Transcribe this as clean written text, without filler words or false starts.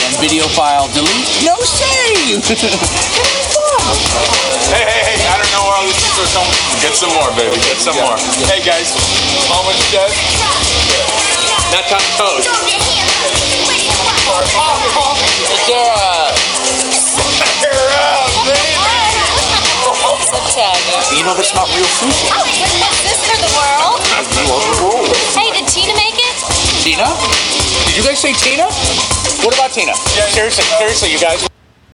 and video file delete. No save. Hey, I don't know where all these people are coming from. Get some more, baby. Get some more. Hey, guys. Almond dead? Nuts on toast. Is there you know that's not real sushi. Is this for the world? Hey, did Tina make it? Tina? Did you guys say Tina? What about Tina? Seriously, you guys.